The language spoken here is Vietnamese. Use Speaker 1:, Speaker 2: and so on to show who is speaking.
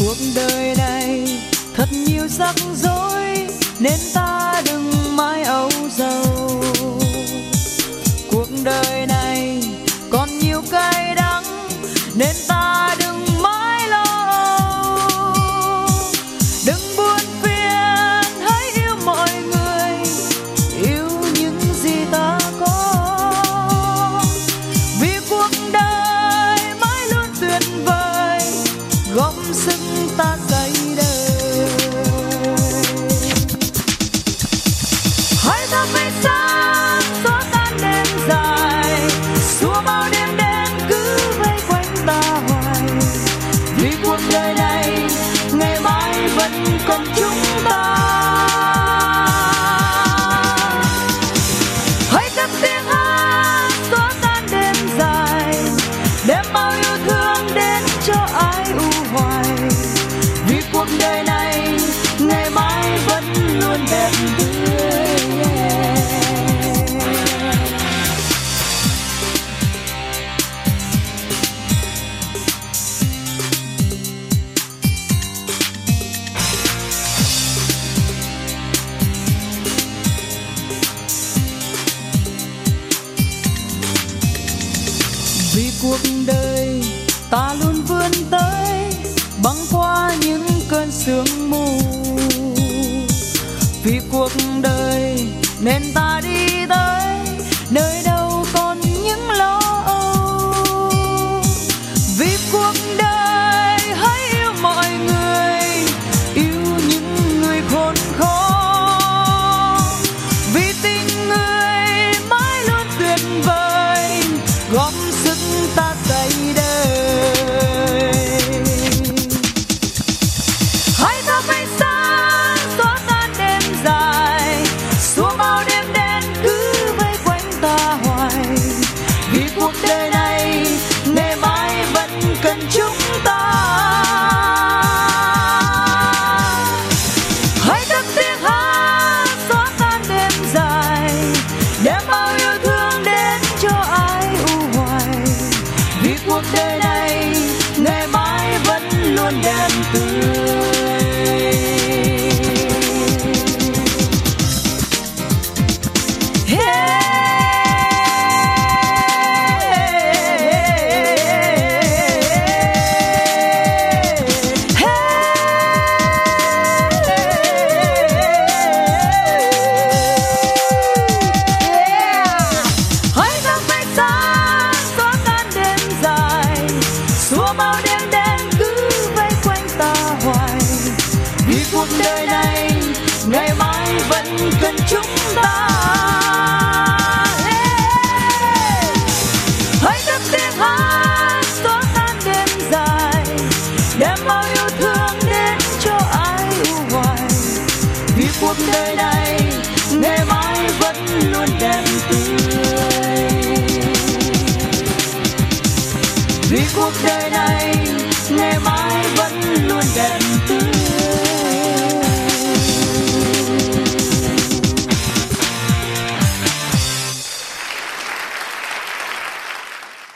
Speaker 1: cuộc đời này thật nhiều rắc rối nên ta đừng mãi âu sầu. Cuộc đời này còn nhiều cay đắng nên ta đừng mãi lo âu. Đừng buồn phiền, hãy yêu mọi người, yêu những gì ta có. Vì cuộc đời mãi luôn tuyệt vời, góp sức ta xây đời. Hãy thắp ánh sáng xóa tan đêm dài, xua bao đêm đen cứ vây quanh ta hoài. Vì cuộc đời này ngày mai vẫn còn chúng ta. Hãy cất tiếng hát xóa tan đêm dài, đem bao yêu thương đến cho ai u hoài. Vì cuộc đời này ngày mai vẫn luôn đẹp tươi. Vì cuộc đời ta luôn vươn tới, băng qua những cơn sương mù. Vì cuộc đời nên ta đi tới nơi đâu còn những lo âu. Vì cuộc đời hãy yêu mọi người, yêu những người khốn khó. Vì tình người mãi luôn tuyệt vời, góp sức ta xây đời. Hãy thắp ánh sáng xóa tan đêm dài, xua bao đêm đen cứ vây quanh ta hoài. Vì cuộc đời này ngày mai vẫn cần chúng ta. Hãy cất tiếng hát xóa tan đêm dài, đem bao yêu thương đến cho ai u hoài. Vì cuộc đời này ngày mai vẫn luôn đẹp tươi. Hãy thắp ánh sáng xóa tan đêm dài, xua bao đêm đen cứ vây quanh ta hoài. Vì cuộc đời này ngày mai vẫn cần chúng ta. Hãy cất tiếng hát xóa tan đêm dài, đem bao yêu thương đến cho ai u hoài. Vì cuộc đời này ngày mai vẫn luôn đẹp tươi. Vì cuộc đời này ngày mai vẫn luôn đẹp